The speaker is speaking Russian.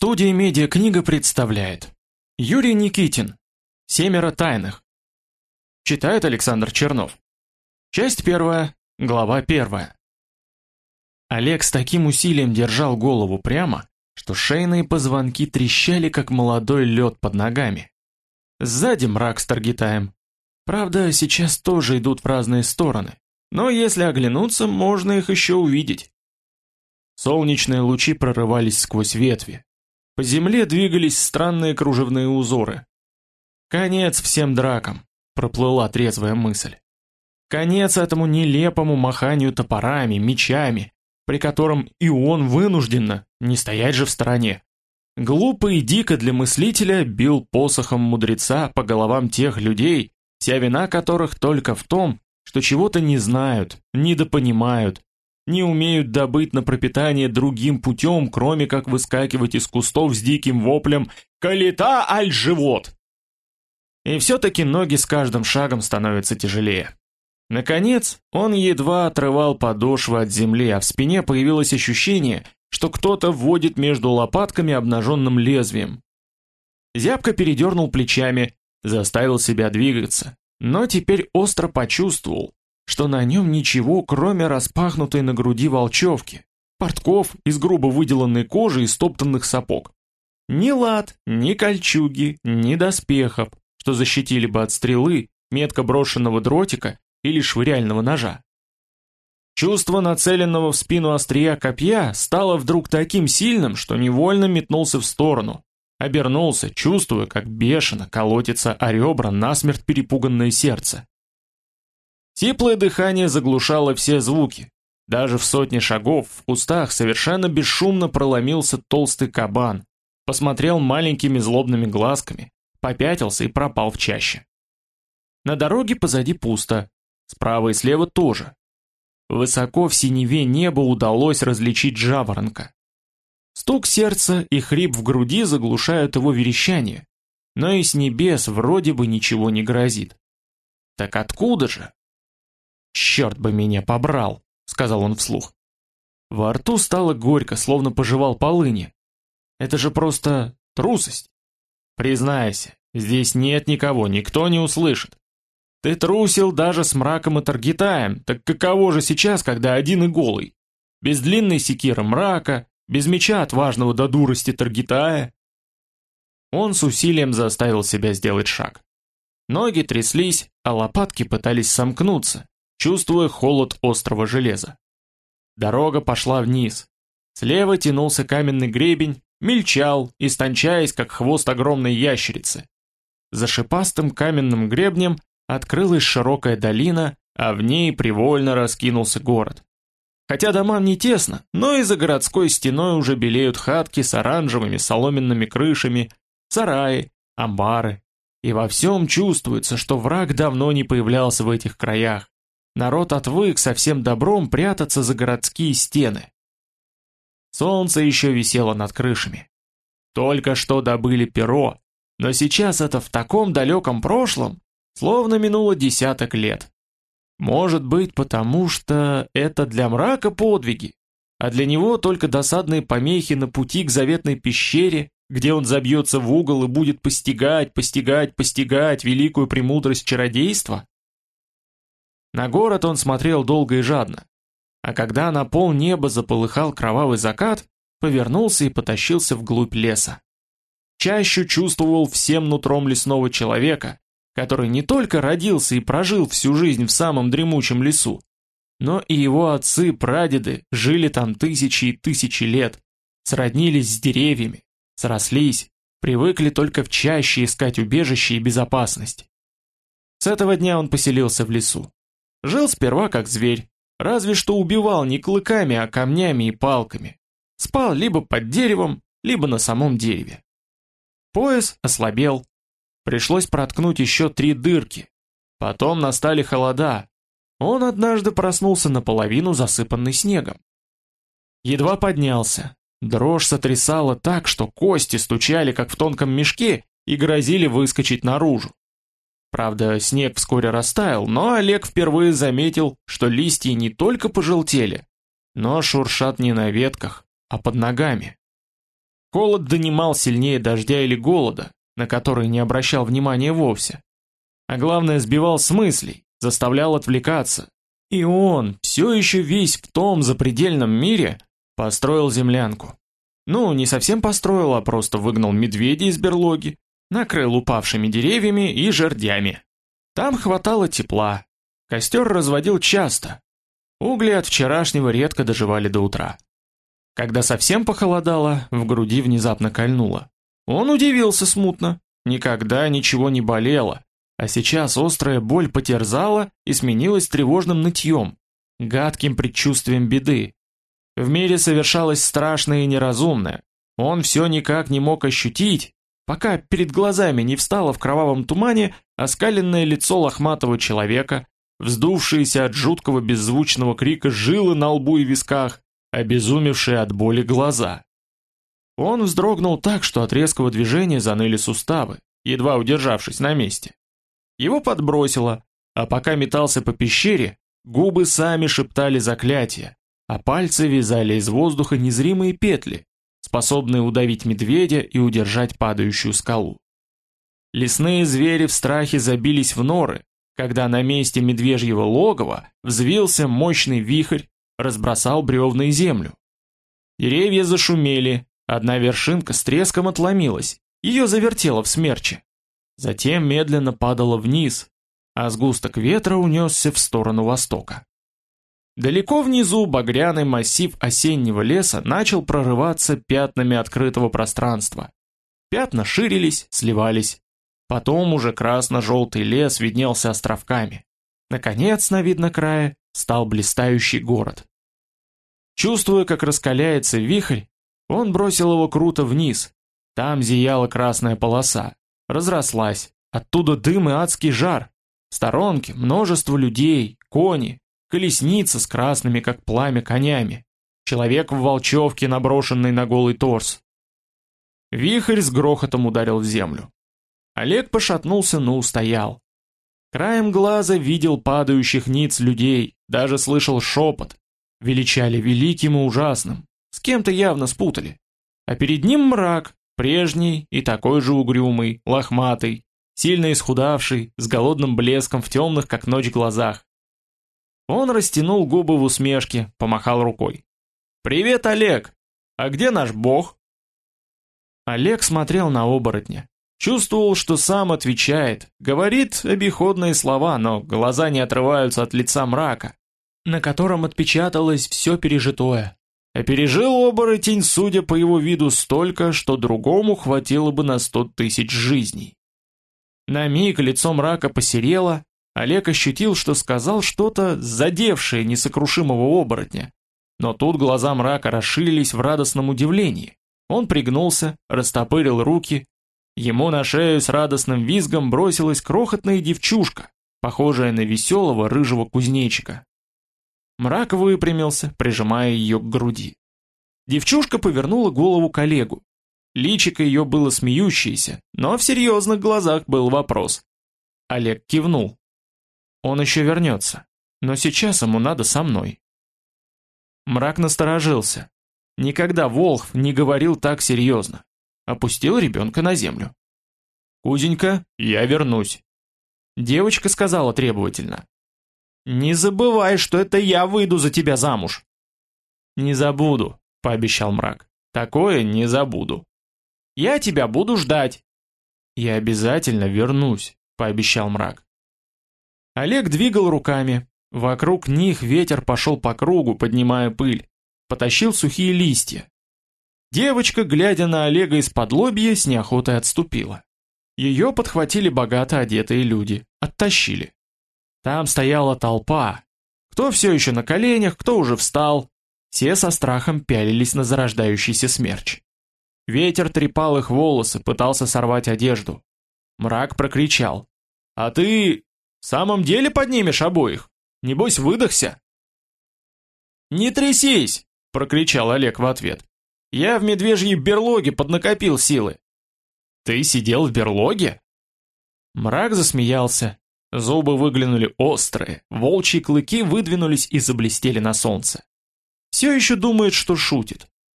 Студия «Медиакнига» представляет Юрий Никитин. «Семеро тайных». Читает Александр Чернов. Часть первая, глава первая. Олег с таким усилием держал голову прямо, что шейные позвонки трещали, как молодой лед под ногами. Сзади мрак с Таргитаем. Правда, сейчас тоже идут в разные стороны, но если оглянуться, можно их еще увидеть. Солнечные лучи прорывались сквозь ветви. По земле двигались странные кружевные узоры. Конец всем дракам, проплыла трезвая мысль. Конец этому нелепому маханию топорами, мечами, при котором и он вынужденно, не стоять же в стороне. Глупо и дико для мыслителя бил посохом мудреца по головам тех людей, вся вина которых только в том, что чего-то не знают, недопонимают, не умеют добыть на пропитание другим путем, кроме как выскакивать из кустов с диким воплем «Калита аль живот!». И все-таки ноги с каждым шагом становятся тяжелее. Наконец, он едва отрывал подошвы от земли, а в спине появилось ощущение, что кто-то вводит между лопатками обнаженным лезвием. Зябко передернул плечами, заставил себя двигаться, но теперь остро почувствовал, что на нем ничего, кроме распахнутой на груди волчевки, портков из грубо выделанной кожи и стоптанных сапог. Ни лад, ни кольчуги, ни доспехов, что защитили бы от стрелы, метко брошенного дротика или швыряльного ножа. Чувство нацеленного в спину острия копья стало вдруг таким сильным, что невольно метнулся в сторону, обернулся, чувствуя, как бешено колотится о ребра насмерть перепуганное сердце. Сиплое дыхание заглушало все звуки. Даже в сотне шагов в кустах совершенно бесшумно проломился толстый кабан, посмотрел маленькими злобными глазками, попятился и пропал в чаще. На дороге позади пусто, справа и слева тоже. Высоко в синеве неба удалось различить жаворонка. Стук сердца и хрип в груди заглушают его верещание, но и с небес вроде бы ничего не грозит. Так откуда же? «Черт бы меня побрал», — сказал он вслух. Во рту стало горько, словно пожевал полыни. Это же просто трусость. Признайся, здесь нет никого, никто не услышит. Ты трусил даже с мраком и Таргитаем, так каково же сейчас, когда один и голый? Без длинной секиры мрака, без меча отважного до дурости Таргитая. Он с усилием заставил себя сделать шаг. Ноги тряслись, а лопатки пытались сомкнуться, чувствуя холод острого железа. Дорога пошла вниз. Слева тянулся каменный гребень, мельчал, истончаясь, как хвост огромной ящерицы. За шипастым каменным гребнем открылась широкая долина, а в ней привольно раскинулся город. Хотя домам не тесно, но и за городской стеной уже белеют хатки с оранжевыми соломенными крышами, сараи, амбары. И во всем чувствуется, что враг давно не появлялся в этих краях. Народ отвык со всем добром прятаться за городские стены. Солнце еще висело над крышами. Только что добыли перо, но сейчас это в таком далеком прошлом, словно минуло десяток лет. Может быть, потому что это для мрака подвиги, а для него только досадные помехи на пути к заветной пещере, где он забьется в угол и будет постигать великую премудрость чародейства? На город он смотрел долго и жадно, а когда на пол неба заполыхал кровавый закат, повернулся и потащился вглубь леса. Чащу чувствовал всем нутром лесного человека, который не только родился и прожил всю жизнь в самом дремучем лесу, но и его отцы-прадеды жили там тысячи и тысячи лет, сроднились с деревьями, срослись, привыкли только в чаще искать убежище и безопасность. С этого дня он поселился в лесу. Жил сперва как зверь, разве что убивал не клыками, а камнями и палками. Спал либо под деревом, либо на самом дереве. Пояс ослабел. Пришлось проткнуть еще 3 дырки. Потом настали холода. Он однажды проснулся наполовину засыпанный снегом. Едва поднялся. Дрожь сотрясала так, что кости стучали, как в тонком мешке, и грозили выскочить наружу. Правда, снег вскоре растаял, но Олег впервые заметил, что листья не только пожелтели, но шуршат не на ветках, а под ногами. Холод донимал сильнее дождя или голода, на который не обращал внимания вовсе. А главное, сбивал с мыслей, заставлял отвлекаться. И он, все еще весь в том запредельном мире, построил землянку. Ну, не совсем построил, а просто выгнал медведя из берлоги, накрыл упавшими деревьями и жердями. Там хватало тепла. Костер разводил часто. Угли от вчерашнего редко доживали до утра. Когда совсем похолодало, в груди внезапно кольнуло. Он удивился смутно. Никогда ничего не болело, а сейчас острая боль потерзала и сменилась тревожным нытьем, гадким предчувствием беды. В мире совершалось страшное и неразумное. Он все никак не мог ощутить, пока перед глазами не встало в кровавом тумане оскаленное лицо лохматого человека, вздувшиеся от жуткого беззвучного крика жилы на лбу и висках, обезумевшие от боли глаза. Он вздрогнул так, что от резкого движения заныли суставы, едва удержавшись на месте. Его подбросило, а пока метался по пещере, губы сами шептали заклятия, а пальцы вязали из воздуха незримые петли, способные удавить медведя и удержать падающую скалу. Лесные звери в страхе забились в норы, когда на месте медвежьего логова взвился мощный вихрь, разбросал бревна и землю. Деревья зашумели, одна вершинка с треском отломилась, ее завертело в смерче. Затем медленно падала вниз, а сгусток ветра унесся в сторону востока. Далеко внизу багряный массив осеннего леса начал прорываться пятнами открытого пространства. Пятна ширились, сливались. Потом уже красно-желтый лес виднелся островками. Наконец, на виднокрае, стал блистающий город. Чувствуя, как раскаляется вихрь, он бросил его круто вниз. Там зияла красная полоса, разрослась, оттуда дым и адский жар. В сторонке множество людей, кони, колесница с красными, как пламя, конями, человек в волчевке, наброшенный на голый торс. Вихрь с грохотом ударил в землю. Олег пошатнулся, но устоял. Краем глаза видел падающих ниц людей, даже слышал шепот. Величали великим и ужасным, с кем-то явно спутали. А перед ним мрак, прежний и такой же угрюмый, лохматый, сильно исхудавший, с голодным блеском в темных, как ночь, глазах. Он растянул губы в усмешке, помахал рукой. «Привет, Олег! А где наш бог?» Олег смотрел на оборотня. Чувствовал, что сам отвечает, говорит обиходные слова, но глаза не отрываются от лица мрака, на котором отпечаталось все пережитое. А пережил оборотень, судя по его виду, столько, что другому хватило бы на 100 тысяч жизней. На миг лицо мрака посерело, Олег ощутил, что сказал что-то, задевшее несокрушимого оборотня. Но тут глаза мрака расширились в радостном удивлении. Он пригнулся, растопырил руки. Ему на шею с радостным визгом бросилась крохотная девчушка, похожая на веселого рыжего кузнечика. Мрак выпрямился, прижимая ее к груди. Девчушка повернула голову к Олегу. Личико ее было смеющееся, но в серьезных глазах был вопрос. Олег кивнул. Он еще вернется, но сейчас ему надо со мной. Мрак насторожился. Никогда Волхв не говорил так серьезно. Опустил ребенка на землю. «Кузенька, я вернусь». Девочка сказала требовательно. «Не забывай, что это я выйду за тебя замуж». «Не забуду», — пообещал мрак. «Такое не забуду». «Я тебя буду ждать». «Я обязательно вернусь», — пообещал мрак. Олег двигал руками. Вокруг них ветер пошел по кругу, поднимая пыль. Потащил сухие листья. Девочка, глядя на Олега из-под лобья, с неохотой отступила. Ее подхватили богато одетые люди, оттащили. Там стояла толпа. Кто все еще на коленях, кто уже встал. Все со страхом пялились на зарождающийся смерч. Ветер трепал их волосы, пытался сорвать одежду. Мрак прокричал. «А ты в самом деле поднимешь обоих? Небось выдохся?» «Не трясись!» — прокричал Олег в ответ. «Я в медвежьей берлоге поднакопил силы». «Ты сидел в берлоге?» Мрак засмеялся. Зубы выглянули острые, волчьи клыки выдвинулись и заблестели на солнце. Все еще думает, что шутит.